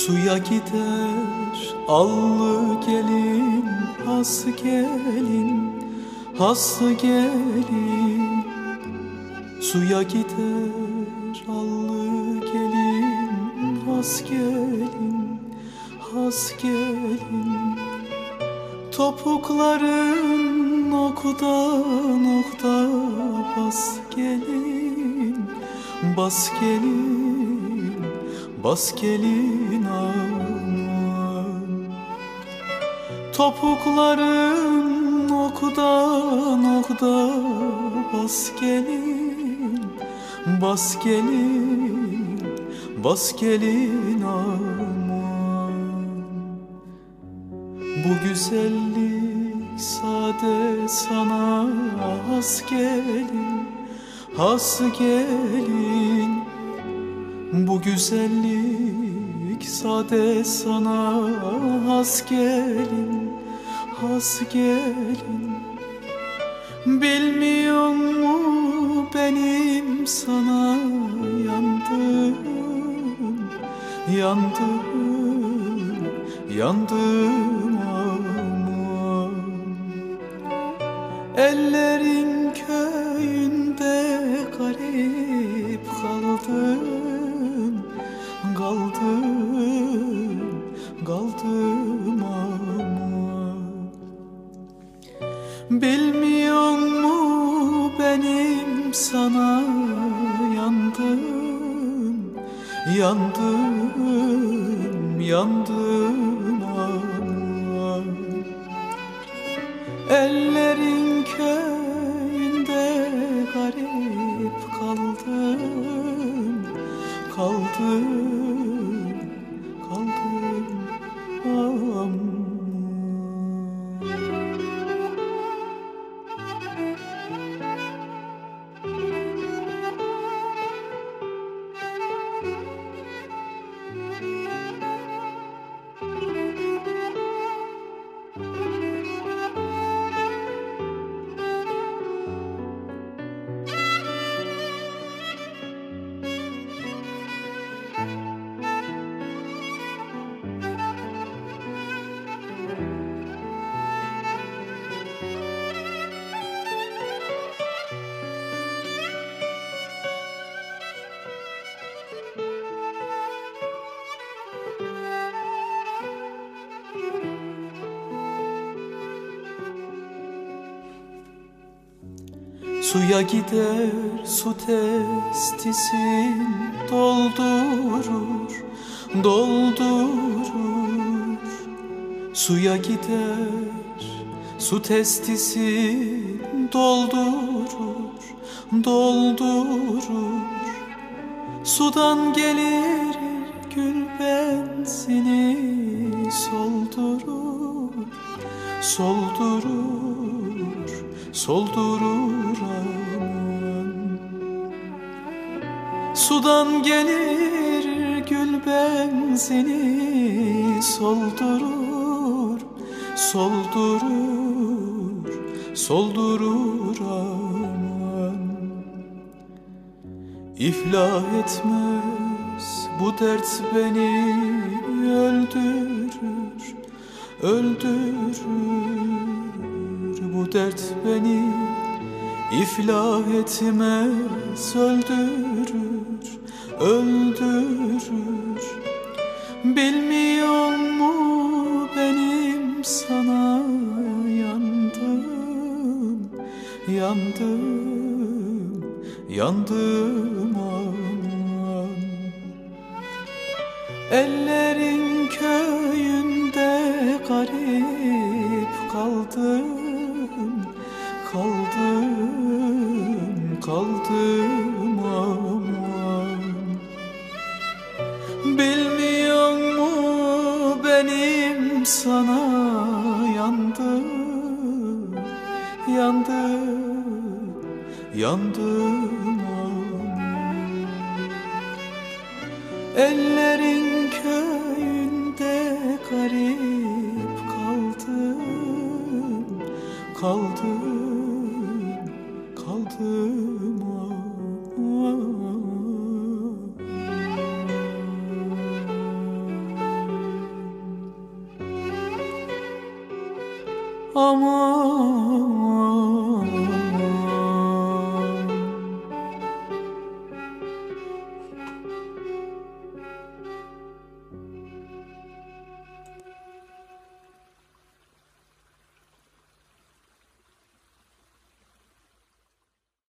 Suya gider allı gelin, has gelin, has gelin. Suya gider allı gelin, has gelin, has gelin. Topukların nokta nokta bas gelin, bas gelin, bas gelin aman. Topukların nokta nokta bas gelin, bas gelin, bas gelin aman. Bu güzellik sade sana has gelin, has gelin. Bu güzellik sade sana has gelin, has gelin. Bilmiyor mu benim sana yandım, yandım, yandım aman. Ellerin köyünde garip kaldım, kaldım, kaldım aman. Bilmiyor mu benim sana yandım, yandım, yandım aman. Ellerin köyünde garip kaldım, kaldım, kaldım aman. Suya gider su testisin doldurur, doldurur. Suya gider su testisin doldurur, doldurur. Sudan gelir gül benzini soldurur, soldurur, soldurur aman. Sudan gelir gül benzini soldurur, soldurur, soldurur aman. İflah etmez bu dert beni öldürür, öldürür. Bu dert beni iflah etmez, öldürür, öldürür. Bilmiyor mu benim sana yandım, yandım, yandım aman. Ellerin köyünde garip kaldım, kaldım, kaldım aman. Bilmiyor mu benim sana yandım, yandım, yandım aman. Ellerin köyünde garip kaldım, kaldım, kaldım.